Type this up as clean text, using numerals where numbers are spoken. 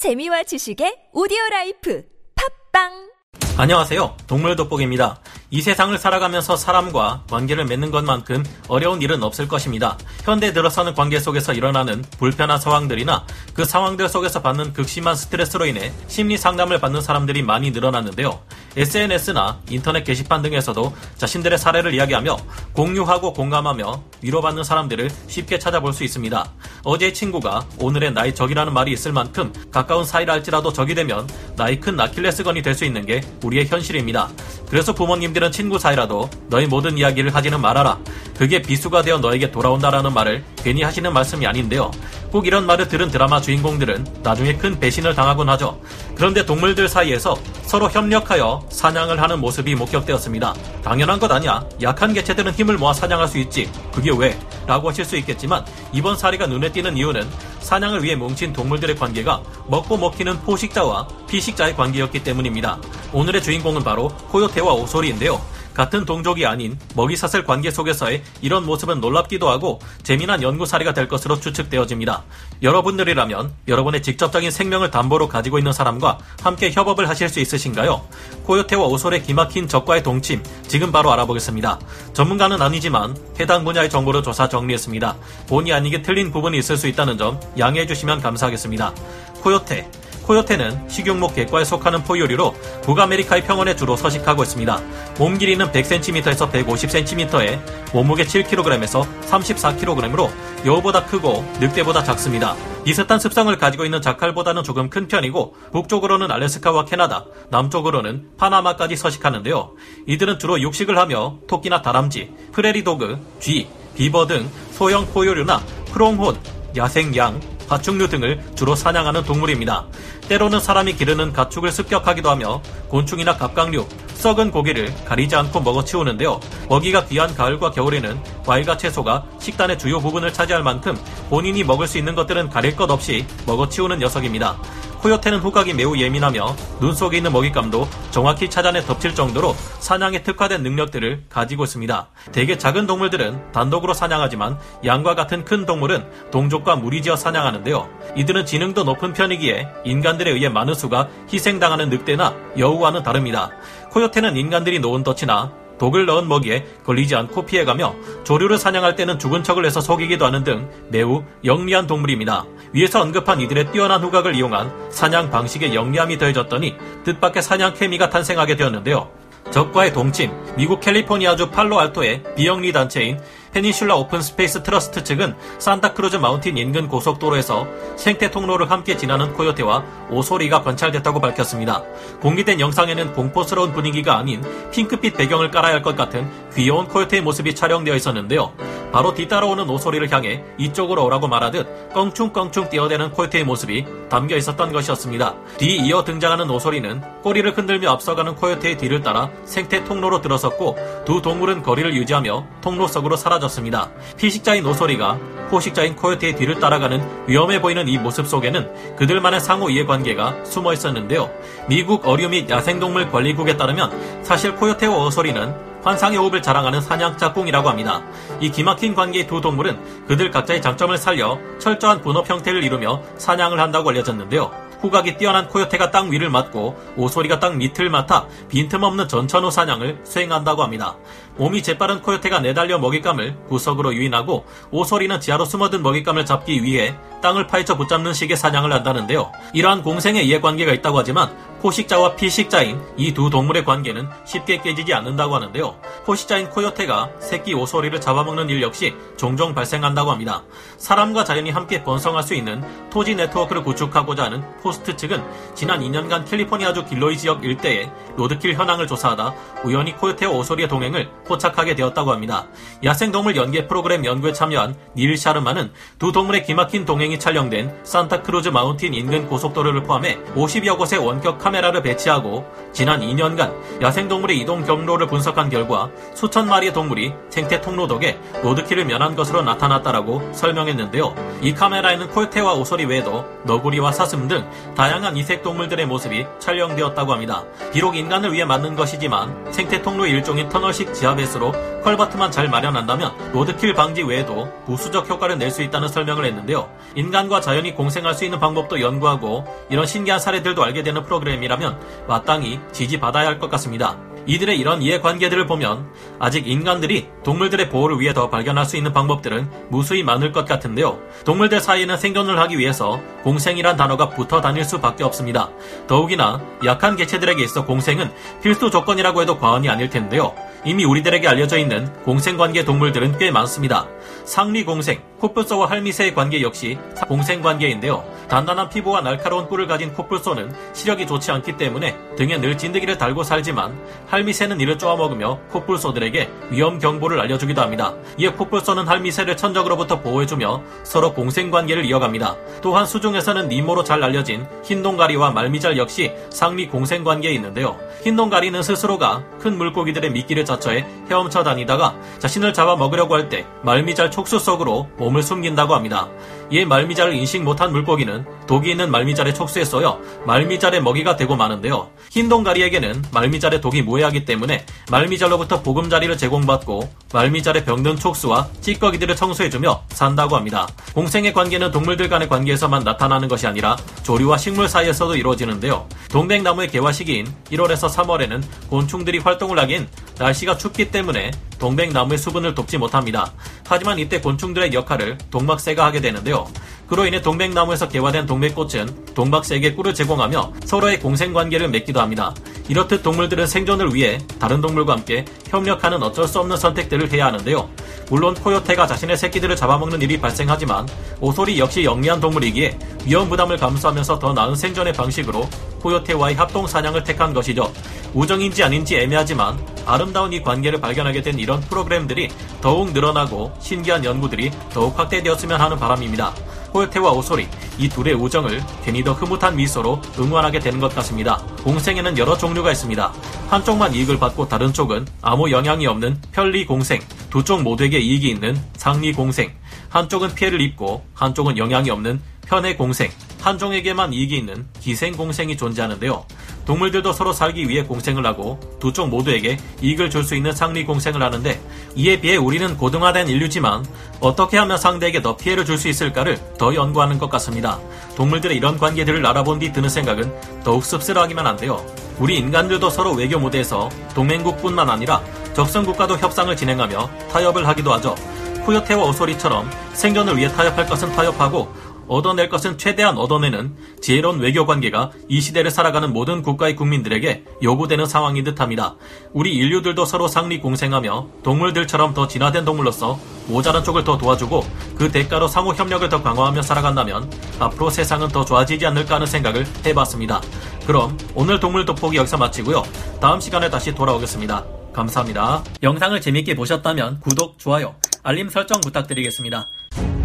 재미와 지식의 오디오라이프 팝빵. 안녕하세요. 동물돋보기입니다. 이 세상을 살아가면서 사람과 관계를 맺는 것만큼 어려운 일은 없을 것입니다. 현대 들어서는 관계 속에서 일어나는 불편한 상황들이나 그 상황들 속에서 받는 극심한 스트레스로 인해 심리 상담을 받는 사람들이 많이 늘어났는데요. SNS나 인터넷 게시판 등에서도 자신들의 사례를 이야기하며 공유하고 공감하며 위로받는 사람들을 쉽게 찾아볼 수 있습니다. 어제의 친구가 오늘의 나의 적이라는 말이 있을 만큼 가까운 사이라 할지라도 적이 되면 나이 큰 아킬레스건이 될 수 있는 게 우리의 현실입니다. 그래서 부모님들은 친구 사이라도 너의 모든 이야기를 하지는 말아라. 그게 비수가 되어 너에게 돌아온다라는 말을 괜히 하시는 말씀이 아닌데요. 꼭 이런 말을 들은 드라마 주인공들은 나중에 큰 배신을 당하곤 하죠. 그런데 동물들 사이에서 서로 협력하여 사냥을 하는 모습이 목격되었습니다. 당연한 것 아니야. 약한 개체들은 힘을 모아 사냥할 수 있지. 그게 왜? 라고 하실 수 있겠지만 이번 사례가 눈에 띄는 이유는 사냥을 위해 뭉친 동물들의 관계가 먹고 먹히는 포식자와 피식자의 관계였기 때문입니다. 오늘의 주인공은 바로 코요테와 오소리인데요. 같은 동족이 아닌 먹이사슬 관계 속에서의 이런 모습은 놀랍기도 하고 재미난 연구 사례가 될 것으로 추측되어집니다. 여러분들이라면 여러분의 직접적인 생명을 담보로 가지고 있는 사람과 함께 협업을 하실 수 있으신가요? 코요테와 오솔의 기막힌 적과의 동침, 지금 바로 알아보겠습니다. 전문가는 아니지만 해당 분야의 정보를 조사 정리했습니다. 본의 아니게 틀린 부분이 있을 수 있다는 점 양해해 주시면 감사하겠습니다. 코요테는 식용목 객과에 속하는 포유류로 북아메리카의 평원에 주로 서식하고 있습니다. 몸 길이는 100cm에서 150cm에 몸무게 7kg에서 34kg으로 여우보다 크고 늑대보다 작습니다. 비슷한 습성을 가지고 있는 자칼보다는 조금 큰 편이고 북쪽으로는 알래스카와 캐나다, 남쪽으로는 파나마까지 서식하는데요. 이들은 주로 육식을 하며 토끼나 다람쥐, 프레리도그, 쥐, 비버 등 소형 포유류나 프롱혼, 야생양, 가축류 등을 주로 사냥하는 동물입니다. 때로는 사람이 기르는 가축을 습격하기도 하며 곤충이나 갑각류, 썩은 고기를 가리지 않고 먹어치우는데요. 먹이가 귀한 가을과 겨울에는 과일과 채소가 식단의 주요 부분을 차지할 만큼 본인이 먹을 수 있는 것들은 가릴 것 없이 먹어치우는 녀석입니다. 코요테는 후각이 매우 예민하며 눈 속에 있는 먹잇감도 정확히 찾아내 덮칠 정도로 사냥에 특화된 능력들을 가지고 있습니다. 대개 작은 동물들은 단독으로 사냥하지만 양과 같은 큰 동물은 동족과 무리지어 사냥하는데요. 이들은 지능도 높은 편이기에 인간들에 의해 많은 수가 희생당하는 늑대나 여우와는 다릅니다. 코요테는 인간들이 놓은 덫이나 독을 넣은 먹이에 걸리지 않고 피해가며 조류를 사냥할 때는 죽은 척을 해서 속이기도 하는 등 매우 영리한 동물입니다. 위에서 언급한 이들의 뛰어난 후각을 이용한 사냥 방식의 영리함이 더해졌더니 뜻밖의 사냥 케미가 탄생하게 되었는데요. 적과의 동침, 미국 캘리포니아주 팔로알토의 비영리 단체인 페닌슐라 오픈 스페이스 트러스트 측은 산타크루즈 마운틴 인근 고속도로에서 생태 통로를 함께 지나는 코요테와 오소리가 관찰됐다고 밝혔습니다. 공개된 영상에는 공포스러운 분위기가 아닌 핑크빛 배경을 깔아야 할 것 같은 귀여운 코요테의 모습이 촬영되어 있었는데요. 바로 뒤따라오는 오소리를 향해 이쪽으로 오라고 말하듯 껑충껑충 뛰어대는 코요테의 모습이 담겨 있었던 것이었습니다. 뒤이어 등장하는 오소리는 꼬리를 흔들며 앞서가는 코요테의 뒤를 따라 생태 통로로 들어섰고 두 동물은 거리를 유지하며 통로 속으로 사라졌습니다. 피식자인 오소리가 포식자인 코요테의 뒤를 따라가는 위험해 보이는 이 모습 속에는 그들만의 상호 이해관계가 숨어 있었는데요. 미국 어류 및 야생동물 관리국에 따르면 사실 코요테와 오소리는 환상의 호흡을 자랑하는 사냥 짝꿍이라고 합니다. 이 기막힌 관계의 두 동물은 그들 각자의 장점을 살려 철저한 분업 형태를 이루며 사냥을 한다고 알려졌는데요. 후각이 뛰어난 코요테가 땅 위를 맡고 오소리가 땅 밑을 맡아 빈틈없는 전천후 사냥을 수행한다고 합니다. 몸이 재빠른 코요테가 내달려 먹잇감을 구석으로 유인하고 오소리는 지하로 숨어든 먹잇감을 잡기 위해 땅을 파헤쳐 붙잡는 식의 사냥을 한다는데요. 이러한 공생의 이해관계가 있다고 하지만 포식자와 피식자인 이 두 동물의 관계는 쉽게 깨지지 않는다고 하는데요. 포식자인 코요테가 새끼 오소리를 잡아먹는 일 역시 종종 발생한다고 합니다. 사람과 자연이 함께 번성할 수 있는 토지 네트워크를 구축하고자 하는 포스트 측은 지난 2년간 캘리포니아주 길로이 지역 일대에 로드킬 현황을 조사하다 우연히 코요테와 오소리의 동행을 포착하게 되었다고 합니다. 야생동물 연계 프로그램 연구에 참여한 닐 샤르만은 두 동물의 기막힌 동행이 촬영된 산타크루즈 마운틴 인근 고속도로를 포함해 50여 곳의 원격 카메라를 배치하고 지난 2년간 야생동물의 이동 경로를 분석한 결과 수천 마리의 동물이 생태 통로 덕에 로드킬을 면한 것으로 나타났다라고 설명했는데요. 이 카메라에는 코요테와 오소리 외에도 너구리와 사슴 등 다양한 이색 동물들의 모습이 촬영되었다고 합니다. 비록 인간을 위해 만든 것이지만 생태 통로의 일종인 터널식 지하배수로 컬버트만 잘 마련한다면 로드킬 방지 외에도 부수적 효과를 낼 수 있다는 설명을 했는데요. 인간과 자연이 공생할 수 있는 방법도 연구하고 이런 신기한 사례들도 알게 되는 프로그램이라면 마땅히 지지받아야 할 것 같습니다. 이들의 이런 이해관계들을 보면 아직 인간들이 동물들의 보호를 위해 더 발견할 수 있는 방법들은 무수히 많을 것 같은데요. 동물들 사이에는 생존을 하기 위해서 공생이란 단어가 붙어 다닐 수밖에 없습니다. 더욱이나 약한 개체들에게 있어 공생은 필수 조건이라고 해도 과언이 아닐 텐데요. 이미 우리들에게 알려져 있는 공생관계 동물들은 꽤 많습니다. 상리공생, 코뿔소와 할미새의 관계 역시 공생관계인데요. 단단한 피부와 날카로운 뿔을 가진 코뿔소는 시력이 좋지 않기 때문에 등에 늘 진드기를 달고 살지만 할미새는 이를 쪼아먹으며 코뿔소들에게 위험 경보를 알려주기도 합니다. 이에 코뿔소는 할미새를 천적으로부터 보호해주며 서로 공생관계를 이어갑니다. 또한 수중에서는 니모로 잘 알려진 흰동가리와 말미잘 역시 상리 공생관계에 있는데요. 흰동가리는 스스로가 큰 물고기들의 미끼를 자처해 헤엄쳐 다니다가 자신을 잡아먹으려고 할 때 말미잘 촉수 속으로 몸을 숨긴다고 합니다. 이에 말미잘을 인식 못한 물고기는 독이 있는 말미잘의 촉수에 쏘여 말미잘의 먹이가 되고 마는데요. 흰동가리에게는 말미잘의 독이 무해하기 때문에 말미잘로부터 보금자리를 제공받고 말미잘의 병든 촉수와 찌꺼기들을 청소해주며 산다고 합니다. 공생의 관계는 동물들 간의 관계에서만 나타나는 것이 아니라 조류와 식물 사이에서도 이루어지는데요. 동백나무의 개화 시기인 1월에서 3월에는 곤충들이 활동을 하긴 날씨가 춥기 때문에 동백나무의 수분을 돕지 못합니다. 하지만 이때 곤충들의 역할을 동박새가 하게 되는데요. 그로 인해 동백나무에서 개화된 동백꽃은 동박새에게 꿀을 제공하며 서로의 공생관계를 맺기도 합니다. 이렇듯 동물들은 생존을 위해 다른 동물과 함께 협력하는 어쩔 수 없는 선택들을 해야 하는데요. 물론 코요테가 자신의 새끼들을 잡아먹는 일이 발생하지만 오소리 역시 영리한 동물이기에 위험 부담을 감수하면서 더 나은 생존의 방식으로 코요테와의 합동 사냥을 택한 것이죠. 우정인지 아닌지 애매하지만 아름다운 이 관계를 발견하게 된 이런 프로그램들이 더욱 늘어나고 신기한 연구들이 더욱 확대되었으면 하는 바람입니다. 코요테와 오소리, 이 둘의 우정을 괜히 더 흐뭇한 미소로 응원하게 되는 것 같습니다. 공생에는 여러 종류가 있습니다. 한쪽만 이익을 받고 다른 쪽은 아무 영향이 없는 편리공생, 두 쪽 모두에게 이익이 있는 상리공생, 한쪽은 피해를 입고 한쪽은 영향이 없는 편해공생, 한종에게만 이익이 있는 기생공생이 존재하는데요. 동물들도 서로 살기 위해 공생을 하고 두 쪽 모두에게 이익을 줄 수 있는 상리공생을 하는데 이에 비해 우리는 고등화된 인류지만 어떻게 하면 상대에게 더 피해를 줄 수 있을까를 더 연구하는 것 같습니다. 동물들의 이런 관계들을 알아본 뒤 드는 생각은 더욱 씁쓸하기만 한데요. 우리 인간들도 서로 외교 무대에서 동맹국뿐만 아니라 적성국가도 협상을 진행하며 타협을 하기도 하죠. 코요테와 오소리처럼 생존을 위해 타협할 것은 타협하고 얻어낼 것은 최대한 얻어내는 지혜로운 외교관계가 이 시대를 살아가는 모든 국가의 국민들에게 요구되는 상황인 듯합니다. 우리 인류들도 서로 상리공생하며 동물들처럼 더 진화된 동물로서 모자란 쪽을 더 도와주고 그 대가로 상호 협력을 더 강화하며 살아간다면 앞으로 세상은 더 좋아지지 않을까 하는 생각을 해봤습니다. 그럼 오늘 동물 돋보기 여기서 마치고요. 다음 시간에 다시 돌아오겠습니다. 감사합니다. 영상을 재밌게 보셨다면 구독, 좋아요, 알림 설정 부탁드리겠습니다.